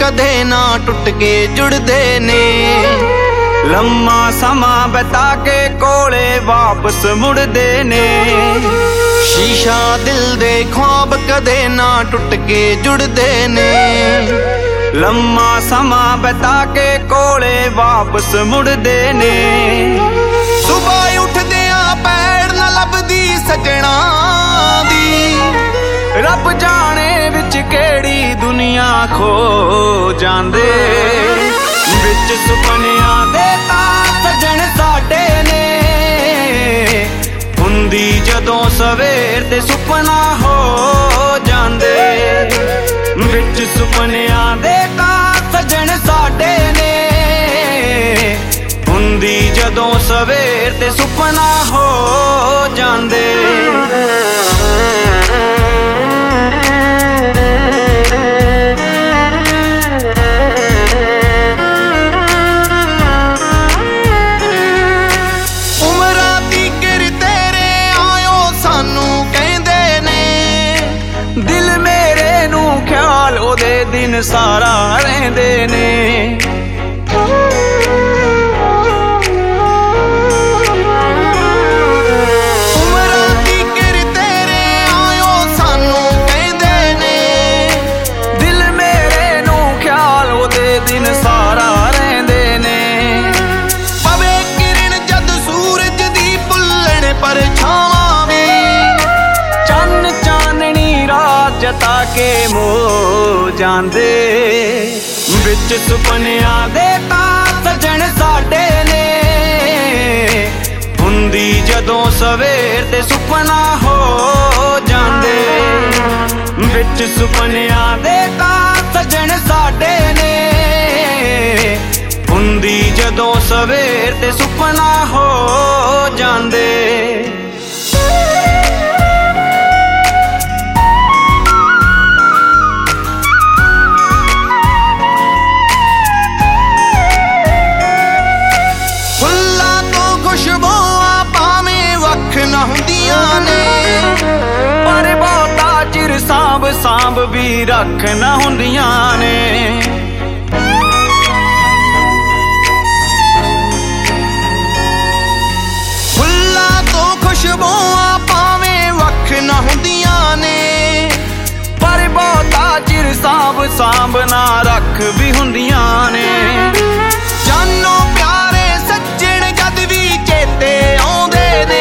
कदे ना टुट के जुड़दे ने। लम्मा समा बिता के कोले वापस मुड़दे ने। शीशा दिल दे ख्वाब कदे ना टुट के जुड़दे ने। लम्मा समा बिता के कोले वापस मुड़दे ने। सुबह उठदियां पैर न लभदी सजना दी। रब जाने विच केड़ी दुनिया खो जांदे। विच सुपनियां दे तां सजण साडे ने। हुंदी जदों सवेर ते सुपना हो जांदे। विच सुपनियां दे तां सजण साडे ने। हुंदी जदों सवेर ते सुपना हो जांदे। दिन सारा रहंदे ने। उमरां तੀਕਰ तेरे आयो सानू कहंदे ने। दिल मेरे नू ख्याल ओदे दिन सारा रहंदे ने। पवे किरण जद सूरज दी भुल्लण परछावां वी। चन्न चाननी रात जता के मो जांदे। विच सुपनियां दे तां सजण साडे ने। हुंदी जदों सवेर ते सुपना हो जांदे। विच सुपनियां दे तां सजण साडे ने। हुंदी जदों सवेर ते सुपना हो जांदे। पर बहुता चिर सांभ सांभ भी रख न हुंदियां ने। फुल्लां तो खुशबूआं भावें वख न हुंदियां ने। पर बहुता चिर सांभ सांभ ना रख भी हुंदियां ने। जानो प्यारे सज्जण जद भी चेते आउंदे ने।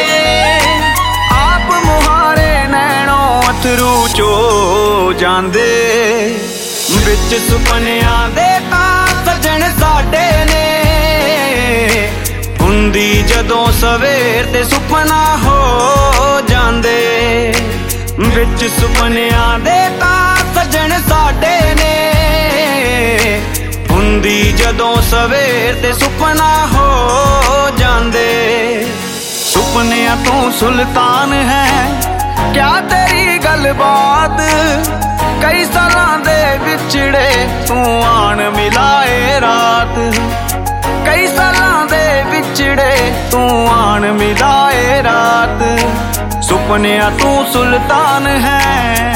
अथरू चो जांदे। विच सुपनियां दे तां सजण साडे ने। हुंदी जदों सवेर ते सुपना हो जांदे। विच सुपनियां दे तां सजण साडे ने। हुंदी जदों सवेर ते सुपना हो जांदे। सुपनियां तू सुल्तान है क्या तेरी गलबात। कई सालां दे विछड़े तू आन मिलाए रात। कई सालां दे विछड़े तू आन मिलाए रात। सुपनियां तू सुल्तान है।